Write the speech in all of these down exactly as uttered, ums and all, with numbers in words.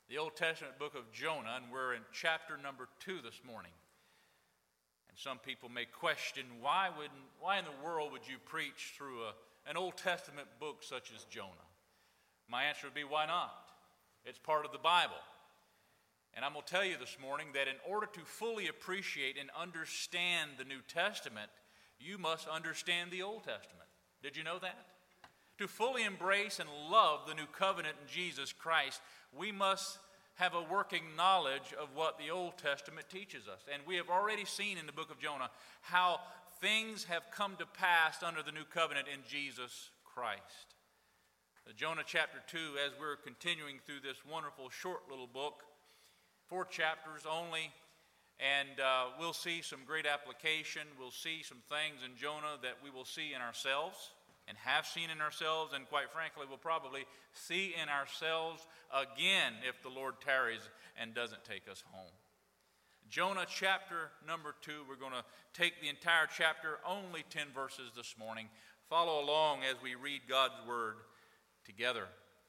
the Old Testament book of Jonah, and we're in chapter number two this morning. And some people may question, why would why in the world would you preach through a, an Old Testament book such as Jonah? My answer would be, why not? It's part of the Bible. And I'm going to tell you this morning that in order to fully appreciate and understand the New Testament, you must understand the Old Testament. Did you know that? To fully embrace and love the new covenant in Jesus Christ, we must have a working knowledge of what the Old Testament teaches us. And we have already seen in the book of Jonah how things have come to pass under the new covenant in Jesus Christ. Jonah chapter two, as we're continuing through this wonderful short little book, four chapters only, and uh, we'll see some great application. We'll see some things in Jonah that we will see in ourselves and have seen in ourselves, and quite frankly, we'll probably see in ourselves again if the Lord tarries and doesn't take us home. Jonah chapter number two, we're going to take the entire chapter, only ten verses this morning. Follow along as we read God's word together.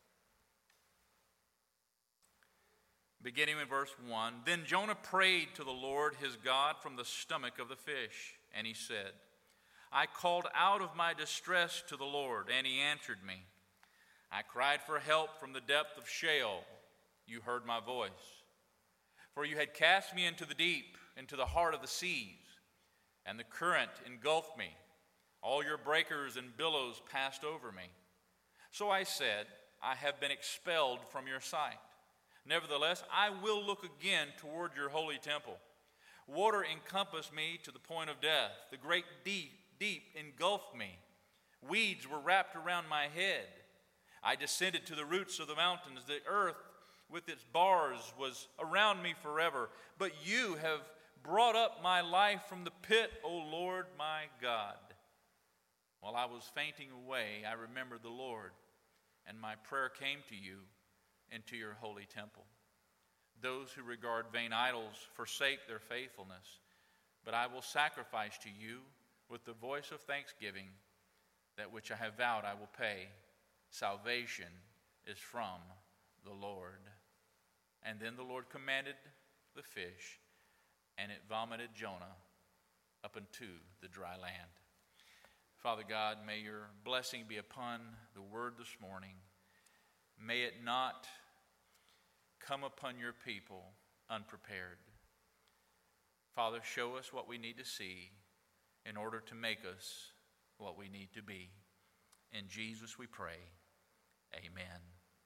Beginning in verse one, Then Jonah prayed to the Lord his God from the stomach of the fish, and he said, I called out of my distress to the Lord, and he answered me. I cried for help from the depth of Sheol. You heard my voice. For you had cast me into the deep, into the heart of the seas, and the current engulfed me. All your breakers and billows passed over me. So I said, I have been expelled from your sight. Nevertheless, I will look again toward your holy temple. Water encompassed me to the point of death. The great deep, deep engulfed me. Weeds were wrapped around my head. I descended to the roots of the mountains. The earth with its bars was around me forever. But you have brought up my life from the pit, O Lord my God. While I was fainting away, I remembered the Lord, and my prayer came to you into your holy temple. Those who regard vain idols forsake their faithfulness, but I will sacrifice to you with the voice of thanksgiving. That which I have vowed I will pay. Salvation is from the Lord. And then the Lord commanded the fish, and it vomited Jonah up into the dry land. Father God, may your blessing be upon the word this morning. May it not come upon your people unprepared. Father, show us what we need to see in order to make us what we need to be. In Jesus we pray. Amen.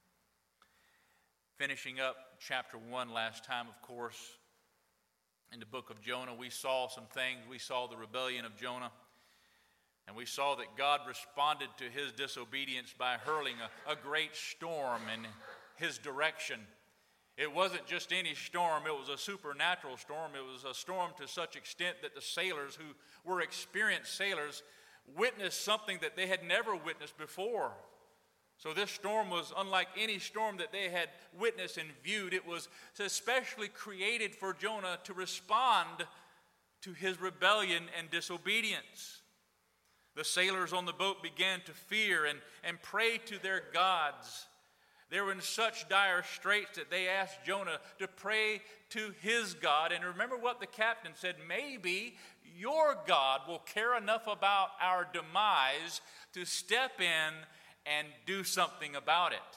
Finishing up chapter one last time, of course, in the book of Jonah, we saw some things. We saw the rebellion of Jonah. And we saw that God responded to his disobedience by hurling a, a great storm in his direction. It wasn't just any storm, it was a supernatural storm. It was a storm to such extent that the sailors, who were experienced sailors, witnessed something that they had never witnessed before. So this storm was unlike any storm that they had witnessed and viewed. It was especially created for Jonah to respond to his rebellion and disobedience. The sailors on the boat began to fear and, and pray to their gods. They were in such dire straits that they asked Jonah to pray to his God. And remember what the captain said, maybe your God will care enough about our demise to step in and do something about it.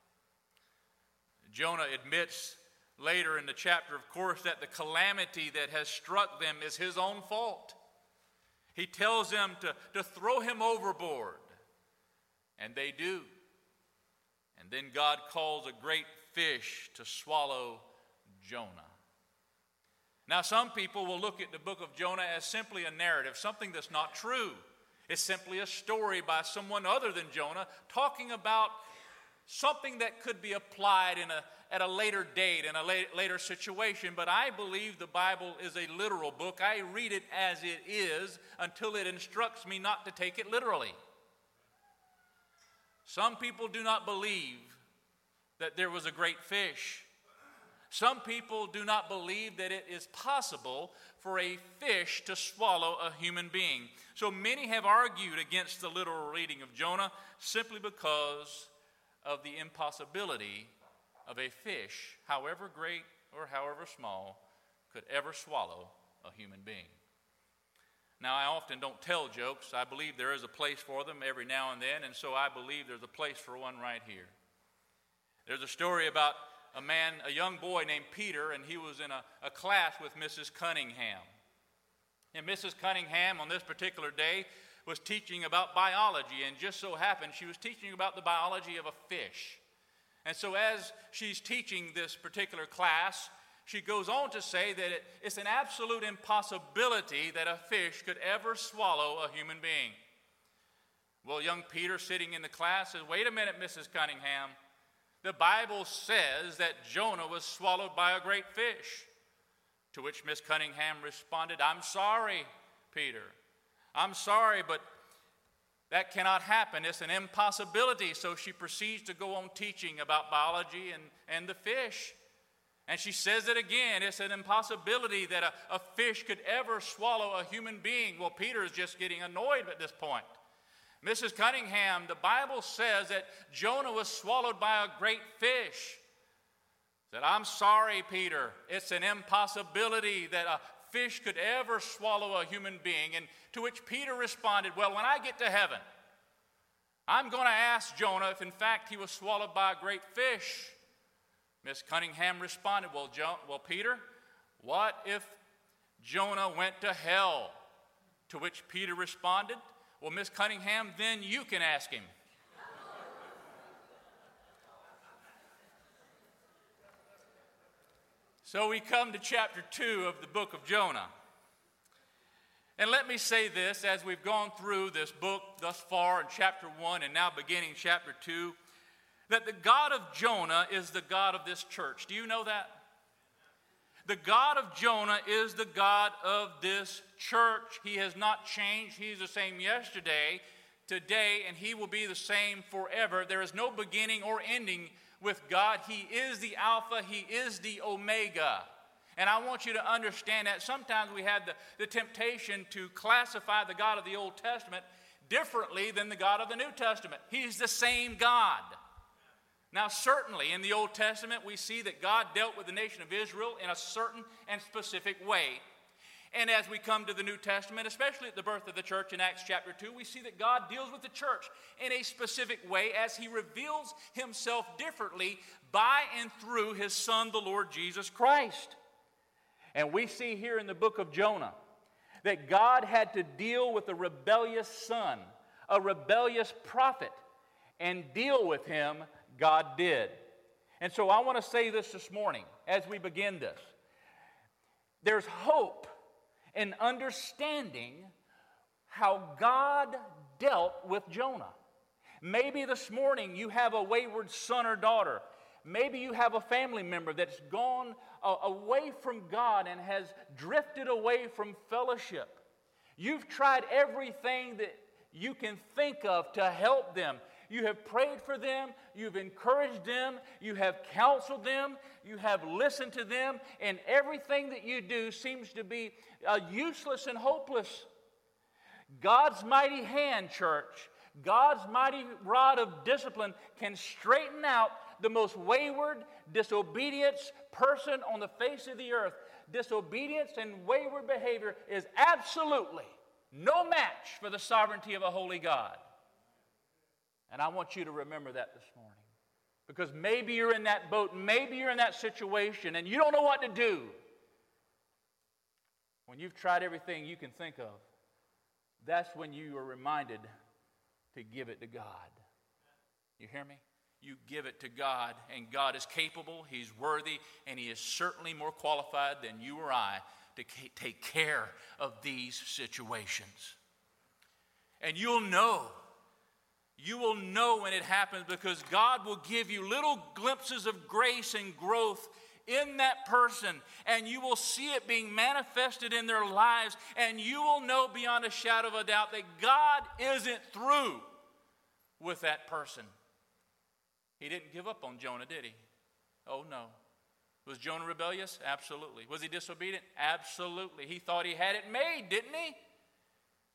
Jonah admits later in the chapter, of course, that the calamity that has struck them is his own fault. He tells them to, to throw him overboard, and they do. And then God calls a great fish to swallow Jonah. Now, some people will look at the book of Jonah as simply a narrative, something that's not true. It's simply a story by someone other than Jonah talking about something that could be applied in a, at a later date, in a late, later situation. But I believe the Bible is a literal book. I read it as it is until it instructs me not to take it literally. Some people do not believe that there was a great fish. Some people do not believe that it is possible for a fish to swallow a human being. So many have argued against the literal reading of Jonah simply because of the impossibility of a fish, however great or however small, could ever swallow a human being. Now, I often don't tell jokes. I believe there is a place for them every now and then, and so I believe there's a place for one right here. There's a story about a man, a young boy named Peter, and he was in a, a class with Missus Cunningham. And Missus Cunningham, on this particular day, was teaching about biology, and just so happened she was teaching about the biology of a fish. And so as she's teaching this particular class, she goes on to say that it, it's an absolute impossibility that a fish could ever swallow a human being. Well, young Peter, sitting in the class, says, "Wait a minute, Missus Cunningham. The Bible says that Jonah was swallowed by a great fish." To which Miss Cunningham responded, "I'm sorry, Peter. I'm sorry, but that cannot happen. It's an impossibility." So she proceeds to go on teaching about biology and, and the fish. And she says it again. It's an impossibility that a, a fish could ever swallow a human being. Well, Peter is just getting annoyed at this point. Missus Cunningham, the Bible says that Jonah was swallowed by a great fish. Said, "I'm sorry, Peter. It's an impossibility that a fish could ever swallow a human being." And to which Peter responded, "Well, when I get to heaven, I'm going to ask Jonah if in fact he was swallowed by a great fish." Miss Cunningham responded, well, jo- well, Peter, what if Jonah went to hell?" To which Peter responded, "Well, Miss Cunningham, then you can ask him." So we come to chapter two of the book of Jonah. And let me say this, as we've gone through this book thus far in chapter one and now beginning chapter two, that the God of Jonah is the God of this church. Do you know that? The God of Jonah is the God of this church. He has not changed. He's the same yesterday, today, and he will be the same forever. There is no beginning or ending with God. He is the Alpha. He is the Omega. And I want you to understand that sometimes we have the, the temptation to classify the God of the Old Testament differently than the God of the New Testament. He's the same God. Now, certainly in the Old Testament, we see that God dealt with the nation of Israel in a certain and specific way. And as we come to the New Testament, especially at the birth of the church in Acts chapter two, we see that God deals with the church in a specific way as he reveals himself differently by and through his Son, the Lord Jesus Christ. And we see here in the book of Jonah that God had to deal with a rebellious son, a rebellious prophet, and deal with him. God did. And so I want to say this this morning as we begin this. There's hope in understanding how God dealt with Jonah. Maybe this morning you have a wayward son or daughter. Maybe you have a family member that's gone uh, away from God and has drifted away from fellowship. You've tried everything that you can think of to help them. You have prayed for them, you've encouraged them, you have counseled them, you have listened to them, and everything that you do seems to be uh, useless and hopeless. God's mighty hand, church, God's mighty rod of discipline can straighten out the most wayward, disobedience person on the face of the earth. Disobedience and wayward behavior is absolutely no match for the sovereignty of a holy God. And I want you to remember that this morning. Because maybe you're in that boat, maybe you're in that situation, and you don't know what to do. When you've tried everything you can think of, that's when you are reminded to give it to God. You hear me? You give it to God, and God is capable, He's worthy, and He is certainly more qualified than you or I to take care of these situations. And you'll know. You will know when it happens because God will give you little glimpses of grace and growth in that person, and you will see it being manifested in their lives, and you will know beyond a shadow of a doubt that God isn't through with that person. He didn't give up on Jonah, did he? Oh, no. Was Jonah rebellious? Absolutely. Was he disobedient? Absolutely. He thought he had it made, didn't he?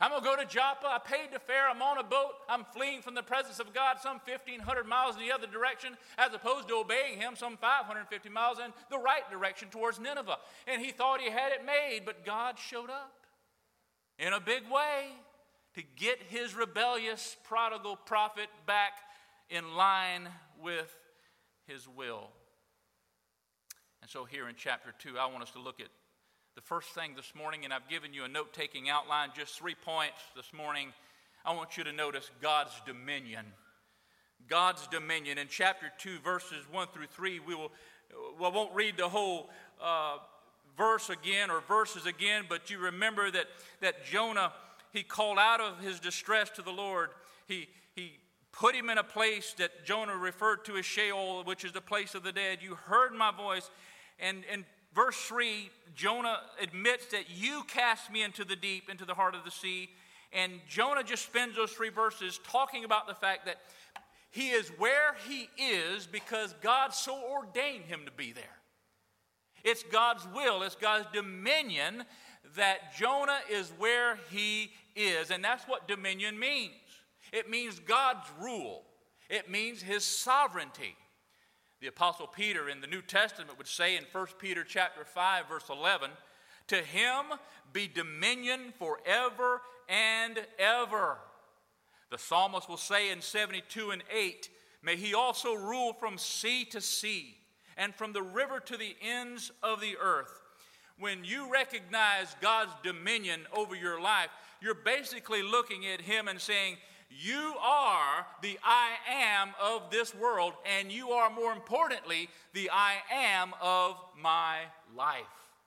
I'm going to go to Joppa. I paid the fare. I'm on a boat. I'm fleeing from the presence of God some fifteen hundred miles in the other direction, as opposed to obeying him some five hundred fifty miles in the right direction towards Nineveh. And he thought he had it made, but God showed up in a big way to get his rebellious prodigal prophet back in line with his will. And so here in chapter two, I want us to look at the first thing this morning, and I've given you a note-taking outline, just three points this morning. I want you to notice God's dominion. God's dominion. In chapter two, verses one through three, we will, well, I won't read the whole uh, verse again or verses again, but you remember that, that Jonah, he called out of his distress to the Lord. He, he put him in a place that Jonah referred to as Sheol, which is the place of the dead. You heard my voice, and and verse three, Jonah admits that you cast me into the deep, into the heart of the sea. And Jonah just spends those three verses talking about the fact that he is where he is because God so ordained him to be there. It's God's will, it's God's dominion that Jonah is where he is. And that's what dominion means. It means God's rule. It means his sovereignty. The Apostle Peter in the New Testament would say in First Peter chapter five, verse eleven, to him be dominion forever and ever. The psalmist will say in seventy-two and eight, may he also rule from sea to sea and from the river to the ends of the earth. When you recognize God's dominion over your life, you're basically looking at him and saying, you are the I am of this world, and you are, more importantly, the I am of my life.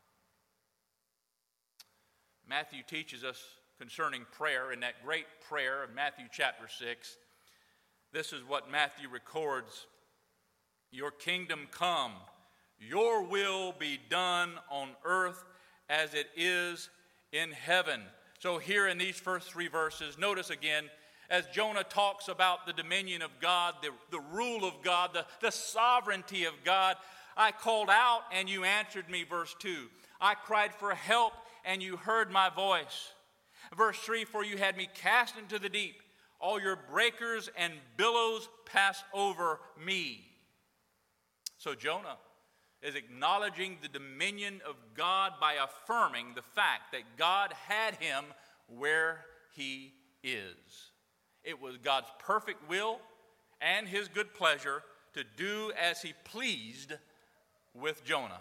Matthew teaches us concerning prayer in that great prayer of Matthew chapter six. This is what Matthew records. Your kingdom come, your will be done on earth as it is in heaven. So here in these first three verses, notice again, as Jonah talks about the dominion of God, the, the rule of God, the, the sovereignty of God, I called out and you answered me, verse two. I cried for help and you heard my voice. Verse three, for you had me cast into the deep. All your breakers and billows pass over me. So Jonah is acknowledging the dominion of God by affirming the fact that God had him where he is. It was God's perfect will and his good pleasure to do as he pleased with Jonah.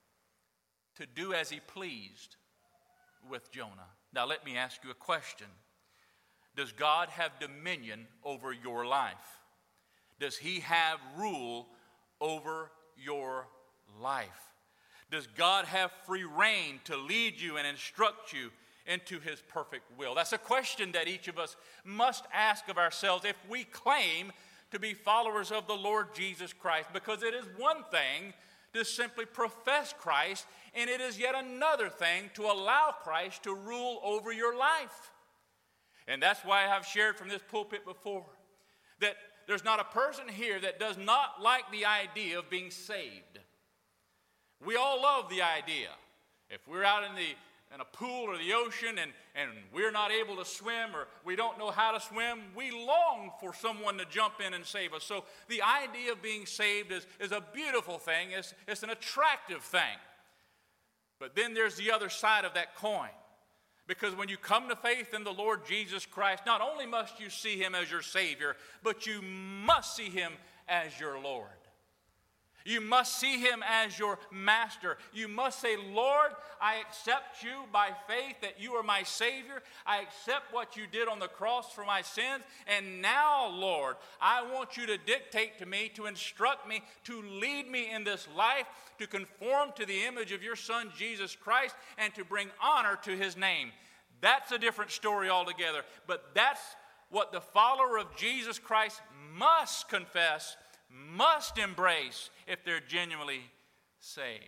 To do as he pleased with Jonah. Now let me ask you a question. Does God have dominion over your life? Does he have rule over your life? Does God have free reign to lead you and instruct you into his perfect will? That's a question that each of us must ask of ourselves if we claim to be followers of the Lord Jesus Christ, because it is one thing to simply profess Christ, and it is yet another thing to allow Christ to rule over your life. And that's why I've shared from this pulpit before that there's not a person here that does not like the idea of being saved. We all love the idea. If we're out in the in a pool or the ocean and, and we're not able to swim or we don't know how to swim, we long for someone to jump in and save us. So the idea of being saved is, is a beautiful thing. It's, it's an attractive thing. But then there's the other side of that coin. Because when you come to faith in the Lord Jesus Christ, not only must you see him as your Savior, but you must see him as your Lord. You must see him as your master. You must say, Lord, I accept you by faith that you are my Savior. I accept what you did on the cross for my sins. And now, Lord, I want you to dictate to me, to instruct me, to lead me in this life, to conform to the image of your Son, Jesus Christ, and to bring honor to his name. That's a different story altogether. But that's what the follower of Jesus Christ must confess, must embrace if they're genuinely saved.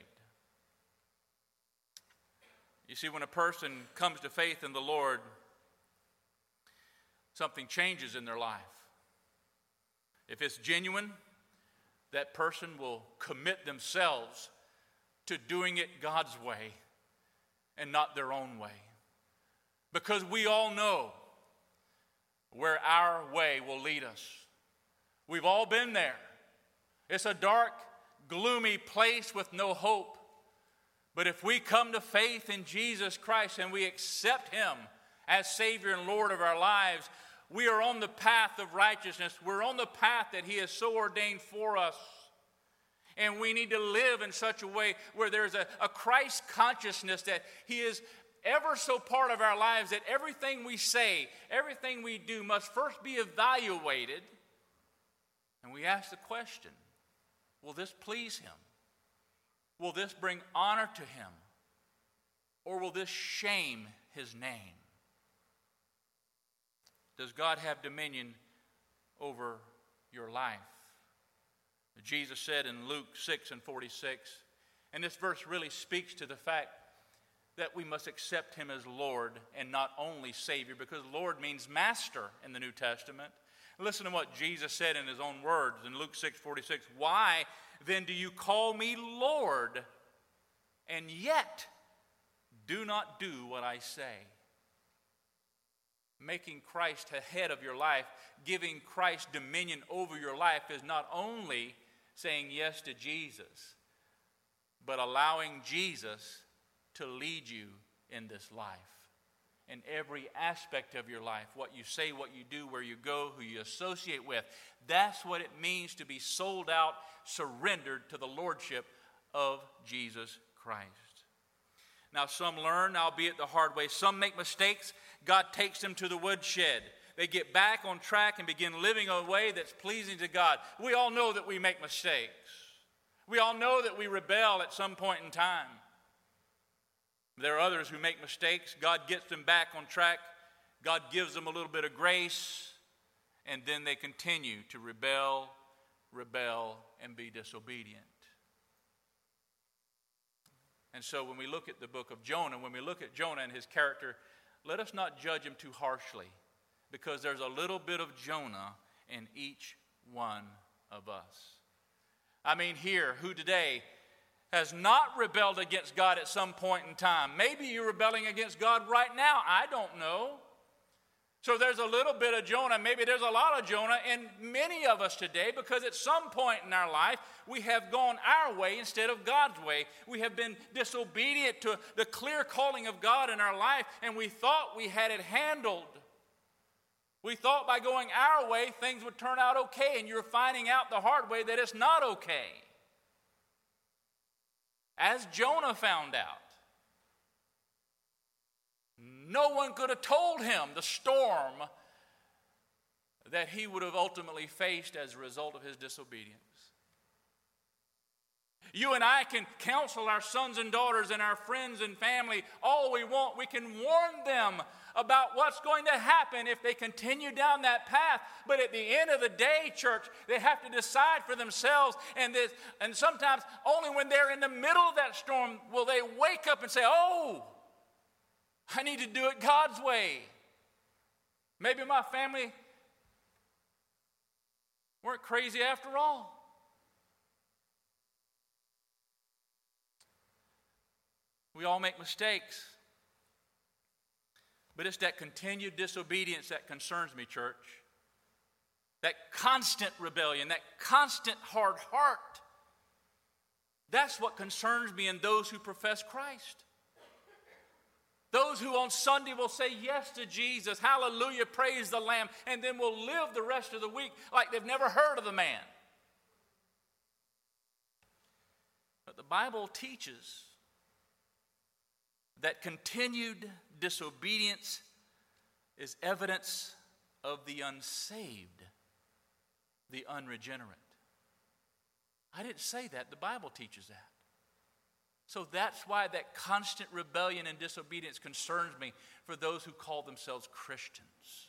You see, when a person comes to faith in the Lord, something changes in their life. If it's genuine, that person will commit themselves to doing it God's way and not their own way. Because we all know where our way will lead us. We've all been there. It's a dark, gloomy place with no hope. But if we come to faith in Jesus Christ and we accept Him as Savior and Lord of our lives, we are on the path of righteousness. We're on the path that He has so ordained for us. And we need to live in such a way where there's a, a Christ consciousness that He is ever so part of our lives, that everything we say, everything we do must first be evaluated. And we ask the question, will this please Him? Will this bring honor to Him? Or will this shame His name? Does God have dominion over your life? Jesus said in Luke six and forty-six, and this verse really speaks to the fact that we must accept Him as Lord and not only Savior, because Lord means master in the New Testament. Listen to what Jesus said in His own words in Luke six forty-six. Why then do you call me Lord, and yet do not do what I say? Making Christ head of your life, giving Christ dominion over your life is not only saying yes to Jesus, but allowing Jesus to lead you in this life. In every aspect of your life, what you say, what you do, where you go, who you associate with. That's what it means to be sold out, surrendered to the lordship of Jesus Christ. Now, some learn, albeit the hard way. Some make mistakes. God takes them to the woodshed. They get back on track and begin living a way that's pleasing to God. We all know that we make mistakes. We all know that we rebel at some point in time. There are others who make mistakes. God gets them back on track. God gives them a little bit of grace. And then they continue to rebel, rebel, and be disobedient. And so when we look at the book of Jonah, when we look at Jonah and his character, let us not judge him too harshly, because there's a little bit of Jonah in each one of us. I mean, here, who today has not rebelled against God at some point in time? Maybe you're rebelling against God right now. I don't know. So there's a little bit of Jonah. Maybe there's a lot of Jonah in many of us today, because at some point in our life, we have gone our way instead of God's way. We have been disobedient to the clear calling of God in our life, and we thought we had it handled. We thought by going our way, things would turn out okay, and you're finding out the hard way that it's not okay. As Jonah found out, no one could have told him the storm that he would have ultimately faced as a result of his disobedience. You and I can counsel our sons and daughters and our friends and family all we want. We can warn them about what's going to happen if they continue down that path. But at the end of the day, church, they have to decide for themselves. And, this, and sometimes only when they're in the middle of that storm will they wake up and say, oh, I need to do it God's way. Maybe my family weren't crazy after all. We all make mistakes. But it's that continued disobedience that concerns me, church. That constant rebellion, that constant hard heart. That's what concerns me in those who profess Christ. Those who on Sunday will say yes to Jesus, hallelujah, praise the Lamb, and then will live the rest of the week like they've never heard of the man. But the Bible teaches that continued disobedience is evidence of the unsaved, the unregenerate. I didn't say that. The Bible teaches that. So that's why that constant rebellion and disobedience concerns me for those who call themselves Christians.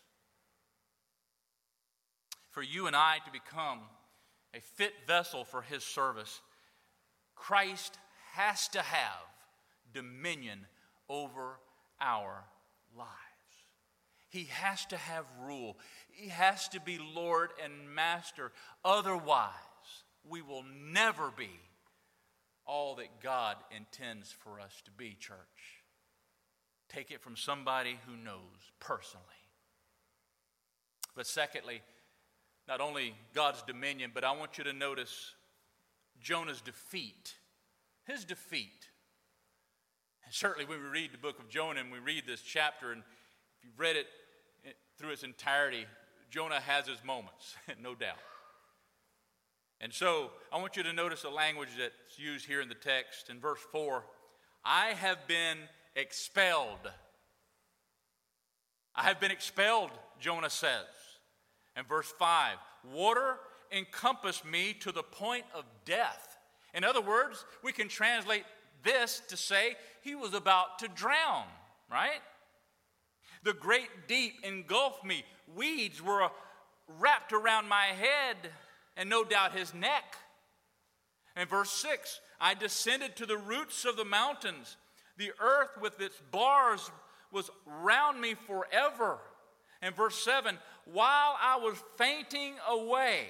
For you and I to become a fit vessel for His service, Christ has to have dominion over our lives. He has to have rule. He has to be Lord and Master. Otherwise, we will never be all that God intends for us to be, church. Take it from somebody who knows personally. But secondly, not only God's dominion, but I want you to notice Jonah's defeat. His defeat. And certainly when we read the book of Jonah and we read this chapter, and if you've read it through its entirety, Jonah has his moments, no doubt. And so I want you to notice the language that's used here in the text. In verse four, I have been expelled. I have been expelled, Jonah says. And verse five, water encompassed me to the point of death. In other words, we can translate this to say he was about to drown, right? The great deep engulfed me. Weeds were wrapped around my head and no doubt his neck. And verse six, I descended to the roots of the mountains. The earth with its bars was round me forever. And verse seven, while I was fainting away.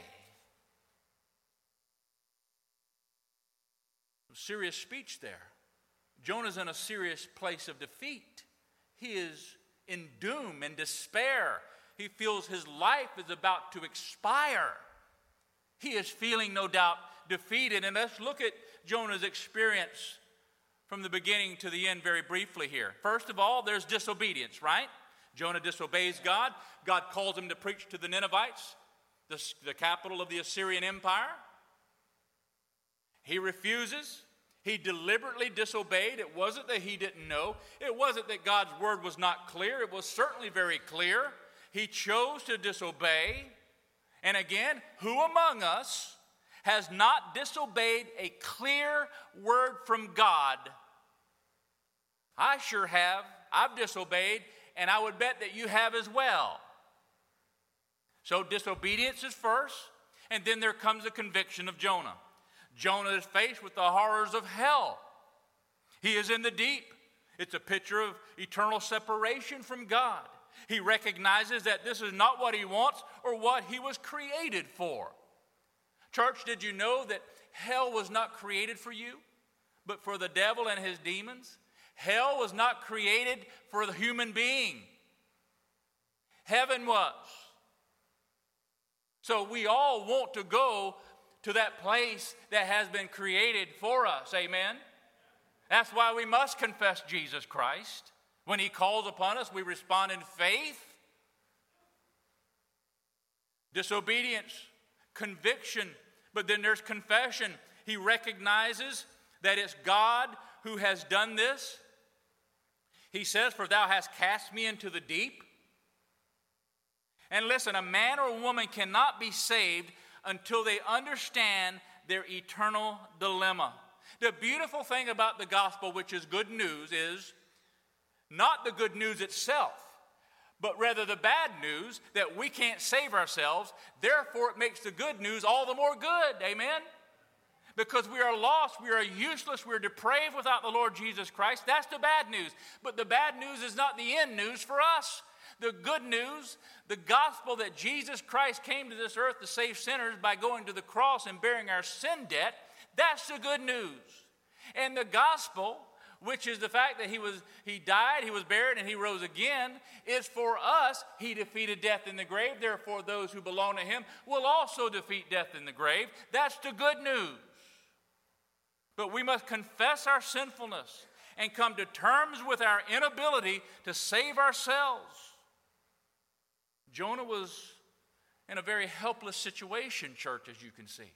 Serious speech there. Jonah's in a serious place of defeat. He is in doom and despair. He feels his life is about to expire. He is feeling, no doubt, defeated. And let's look at Jonah's experience from the beginning to the end very briefly here. First of all, there's disobedience, right? Jonah disobeys God. God calls him to preach to the Ninevites, the, the capital of the Assyrian Empire. He refuses. He deliberately disobeyed. It wasn't that he didn't know. It wasn't that God's word was not clear. It was certainly very clear. He chose to disobey. And again, who among us has not disobeyed a clear word from God? I sure have. I've disobeyed, and I would bet that you have as well. So disobedience is first, and then there comes the conviction of Jonah. Jonah is faced with the horrors of hell. He is in the deep. It's a picture of eternal separation from God. He recognizes that this is not what he wants or what he was created for. Church, did you know that hell was not created for you, but for the devil and his demons? Hell was not created for the human being. Heaven was. So we all want to go to that place that has been created for us. Amen? That's why we must confess Jesus Christ. When he calls upon us, we respond in faith. Disobedience, conviction, but then there's confession. He recognizes that it's God who has done this. He says, for thou hast cast me into the deep. And listen, a man or a woman cannot be saved until they understand their eternal dilemma. The beautiful thing about the gospel, which is good news, is not the good news itself, but rather the bad news that we can't save ourselves. Therefore, it makes the good news all the more good. Amen? Because we are lost, we are useless, we are depraved without the Lord Jesus Christ. That's the bad news. But the bad news is not the end news for us. The good news, the gospel that Jesus Christ came to this earth to save sinners by going to the cross and bearing our sin debt, that's the good news. And the gospel, which is the fact that he was he died, he was buried, and he rose again, is for us. He defeated death in the grave. Therefore, those who belong to him will also defeat death in the grave. That's the good news. But we must confess our sinfulness and come to terms with our inability to save ourselves. Jonah was in a very helpless situation, church, as you can see.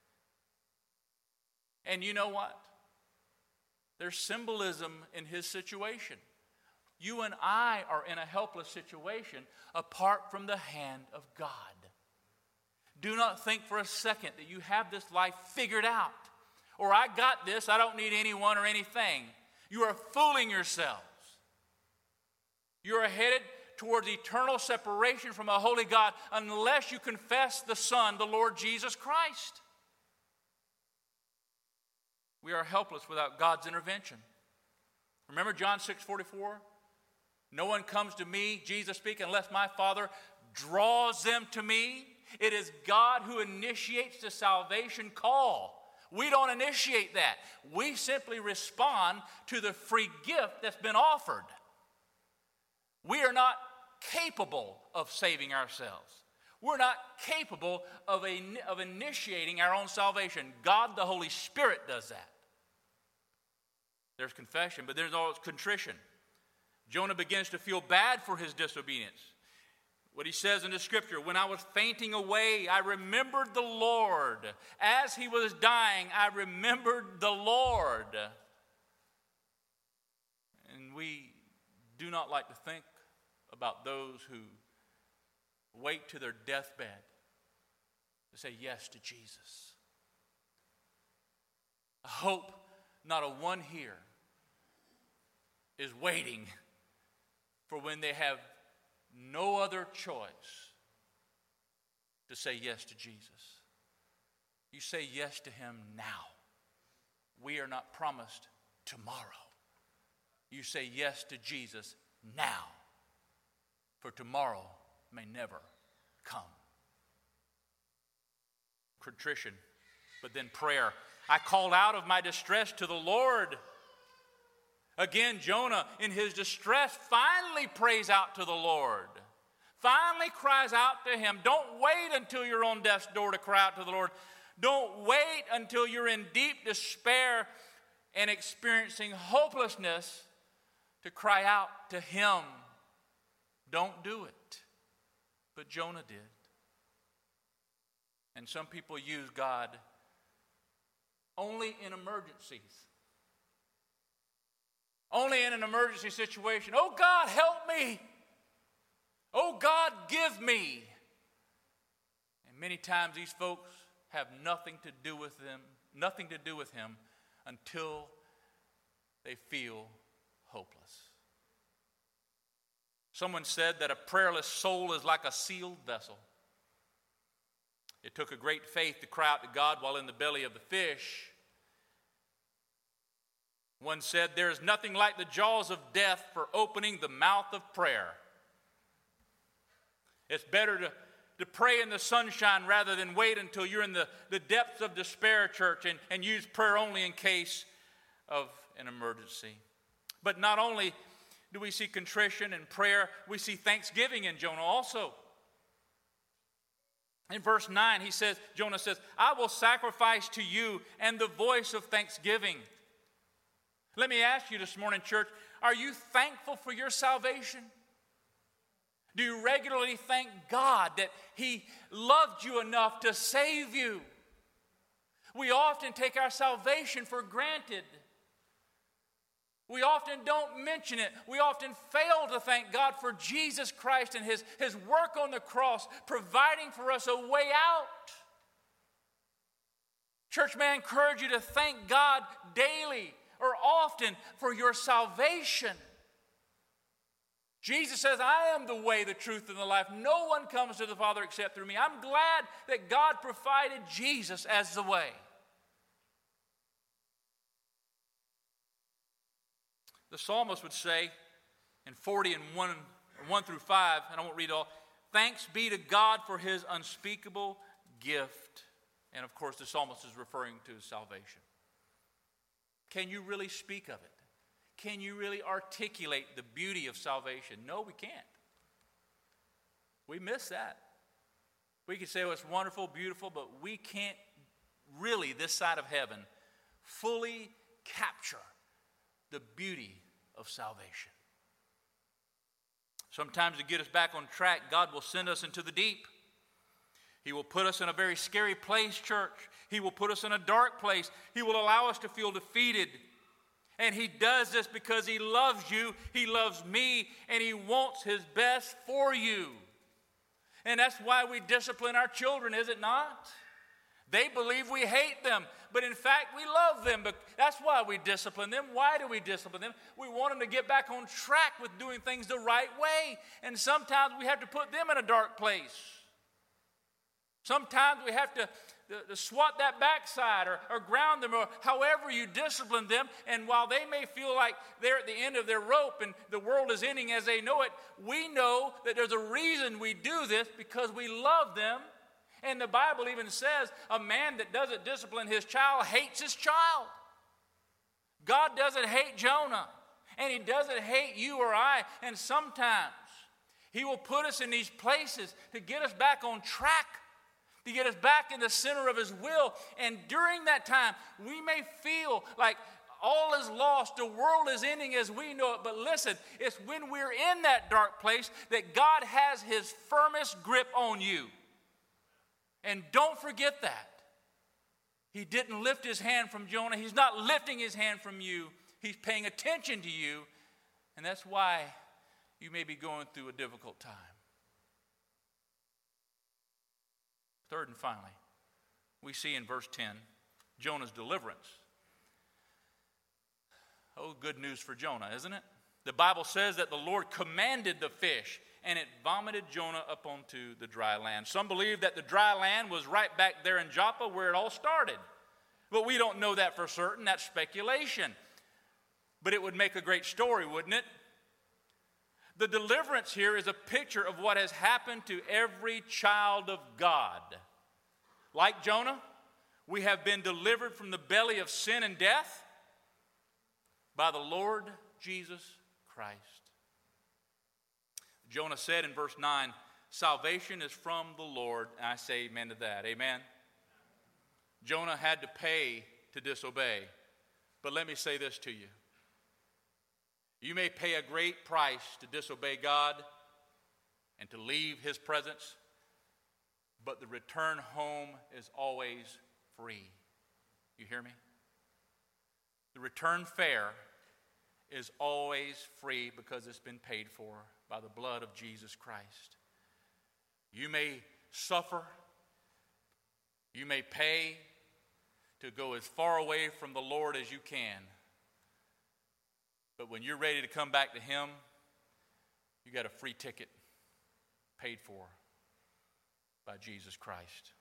And you know what? There's symbolism in his situation. You and I are in a helpless situation apart from the hand of God. Do not think for a second that you have this life figured out. Or I got this, I don't need anyone or anything. You are fooling yourselves. You are headed towards eternal separation from a holy God unless you confess the Son, the Lord Jesus Christ. We are helpless without God's intervention. Remember John six forty-four? No one comes to me, Jesus speaking, unless my Father draws them to me. It is God who initiates the salvation call. We don't initiate that. We simply respond to the free gift that's been offered. We are not capable of saving ourselves. We're not capable of, a, of initiating our own salvation. God, the Holy Spirit, does that. There's confession, but there's always contrition. Jonah begins to feel bad for his disobedience. What he says in the scripture, when I was fainting away, I remembered the Lord. As he was dying, I remembered the Lord. And we do not like to think about those who wait to their deathbed to say yes to Jesus. I hope not a one here is waiting for when they have no other choice to say yes to Jesus. You say yes to him now. We are not promised tomorrow. You say yes to Jesus now, for tomorrow may never come. Contrition, but then prayer. I called out of my distress to the Lord. Again, Jonah, in his distress, finally prays out to the Lord. Finally cries out to him. Don't wait until you're on death's door to cry out to the Lord. Don't wait until you're in deep despair and experiencing hopelessness to cry out to him. Don't do it. But Jonah did. And some people use God only in emergencies. Only in an emergency situation. Oh God, help me. Oh God, give me. And many times these folks have nothing to do with them, nothing to do with him until they feel hopeless. Someone said that a prayerless soul is like a sealed vessel. It took a great faith to cry out to God while in the belly of the fish. One said, there is nothing like the jaws of death for opening the mouth of prayer. It's better to, to pray in the sunshine rather than wait until you're in the, the depths of despair, church, and, and use prayer only in case of an emergency. But not only do we see contrition and prayer, we see thanksgiving in Jonah also. In verse nine, he says, Jonah says, I will sacrifice to you and the voice of thanksgiving. Let me ask you this morning, church, are you thankful for your salvation? Do you regularly thank God that he loved you enough to save you? We often take our salvation for granted. We often don't mention it. We often fail to thank God for Jesus Christ and his, his work on the cross, providing for us a way out. Church, may I encourage you to thank God daily or often for your salvation. Jesus says, I am the way, the truth, and the life. No one comes to the Father except through me. I'm glad that God provided Jesus as the way. The psalmist would say in forty and one, one through five, and I won't read it all, thanks be to God for his unspeakable gift. And of course, the psalmist is referring to his salvation. Can you really speak of it? Can you really articulate the beauty of salvation? No, we can't. We miss that. We can say, oh, it's wonderful, beautiful, but we can't really, this side of heaven, fully capture the beauty of salvation. Sometimes to get us back on track, God will send us into the deep. He will put us in a very scary place, church. He will put us in a dark place. He will allow us to feel defeated. And he does this because he loves you, he loves me, and he wants his best for you. And that's why we discipline our children, is it not? They believe we hate them, but in fact we love them. But that's why we discipline them. Why do we discipline them? We want them to get back on track with doing things the right way. And sometimes we have to put them in a dark place. Sometimes we have to, to, to swat that backside or, or ground them or however you discipline them. And while they may feel like they're at the end of their rope and the world is ending as they know it, we know that there's a reason we do this because we love them. And the Bible even says a man that doesn't discipline his child hates his child. God doesn't hate Jonah. And he doesn't hate you or I. And sometimes he will put us in these places to get us back on track, to get us back in the center of his will. And during that time, we may feel like all is lost, the world is ending as we know it. But listen, it's when we're in that dark place that God has his firmest grip on you. And don't forget that. He didn't lift his hand from Jonah. He's not lifting his hand from you. He's paying attention to you. And that's why you may be going through a difficult time. Third and finally, we see in verse ten, Jonah's deliverance. Oh, good news for Jonah, isn't it? The Bible says that the Lord commanded the fish, and it vomited Jonah up onto the dry land. Some believe that the dry land was right back there in Joppa where it all started. But we don't know that for certain. That's speculation. But it would make a great story, wouldn't it? The deliverance here is a picture of what has happened to every child of God. Like Jonah, we have been delivered from the belly of sin and death by the Lord Jesus Christ. Jonah said in verse nine, salvation is from the Lord. And I say amen to that. Amen. Jonah had to pay to disobey. But let me say this to you. You may pay a great price to disobey God and to leave his presence, but the return home is always free. You hear me? The return fare is always free because it's been paid for by the blood of Jesus Christ. You may suffer, you may pay to go as far away from the Lord as you can. But when you're ready to come back to him, you got a free ticket paid for by Jesus Christ.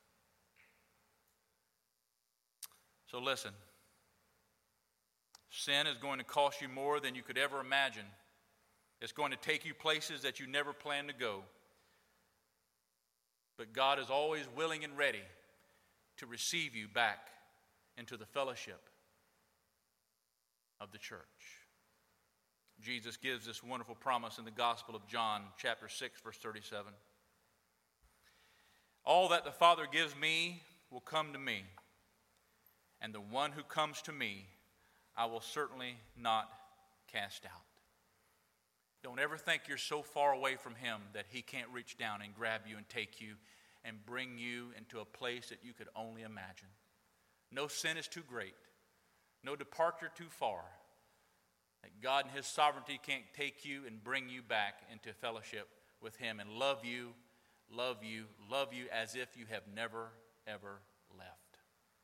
So listen, sin is going to cost you more than you could ever imagine. It's going to take you places that you never planned to go. But God is always willing and ready to receive you back into the fellowship of the church. Jesus gives this wonderful promise in the Gospel of John, chapter six, verse thirty-seven. All that the Father gives me will come to me, and the one who comes to me I will certainly not cast out. Don't ever think you're so far away from him that he can't reach down and grab you and take you and bring you into a place that you could only imagine. No sin is too great. No departure too far. That God in his sovereignty can't take you and bring you back into fellowship with him and love you, love you, love you as if you have never, ever left.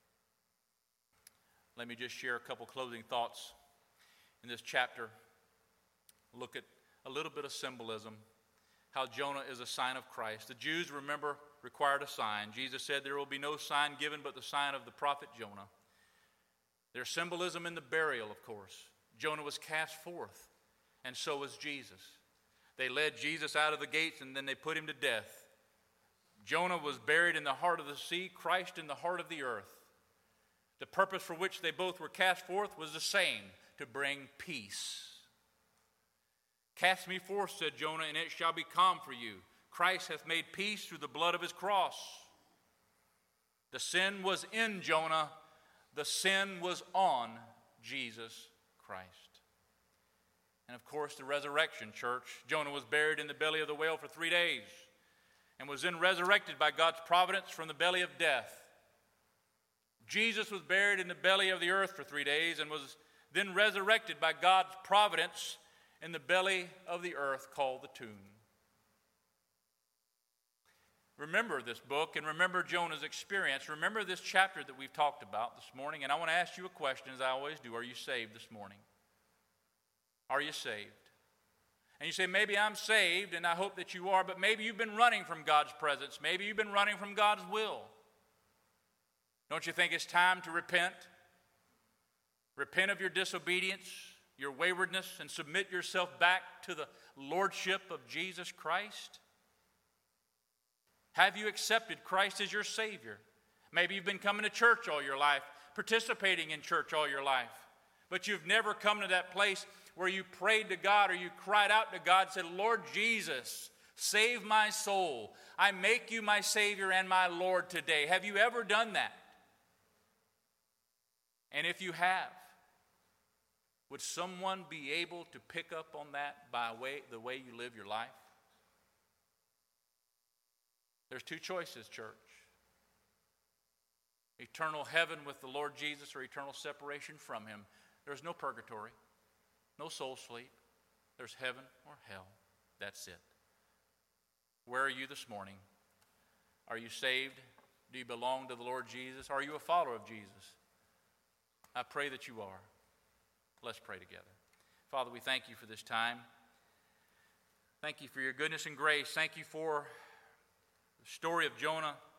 Let me just share a couple closing thoughts in this chapter. Look at a little bit of symbolism, how Jonah is a sign of Christ. The Jews, remember, required a sign. Jesus said there will be no sign given but the sign of the prophet Jonah. There's symbolism in the burial, of course. Jonah was cast forth, and so was Jesus. They led Jesus out of the gates, and then they put him to death. Jonah was buried in the heart of the sea, Christ in the heart of the earth. The purpose for which they both were cast forth was the same, to bring peace. Cast me forth, said Jonah, and it shall be calm for you. Christ hath made peace through the blood of his cross. The sin was in Jonah. The sin was on Jesus Christ. And of course, the resurrection, church. Jonah was buried in the belly of the whale for three days and was then resurrected by God's providence from the belly of death. Jesus was buried in the belly of the earth for three days and was then resurrected by God's providence in the belly of the earth called the tomb. Remember this book and remember Jonah's experience. Remember this chapter that we've talked about this morning. And I want to ask you a question, as I always do. Are you saved this morning? Are you saved? And you say, maybe I'm saved, and I hope that you are, but maybe you've been running from God's presence. Maybe you've been running from God's will. Don't you think it's time to repent? Repent of your disobedience, your waywardness, and submit yourself back to the lordship of Jesus Christ? Have you accepted Christ as your Savior? Maybe you've been coming to church all your life, participating in church all your life, but you've never come to that place where you prayed to God or you cried out to God and said, Lord Jesus, save my soul. I make you my Savior and my Lord today. Have you ever done that? And if you have, would someone be able to pick up on that by way, the way you live your life? There's two choices, church. Eternal heaven with the Lord Jesus or eternal separation from him. There's no purgatory, no soul sleep. There's heaven or hell. That's it. Where are you this morning? Are you saved? Do you belong to the Lord Jesus? Are you a follower of Jesus? I pray that you are. Let's pray together. Father, we thank you for this time. Thank you for your goodness and grace. Thank you for the story of Jonah.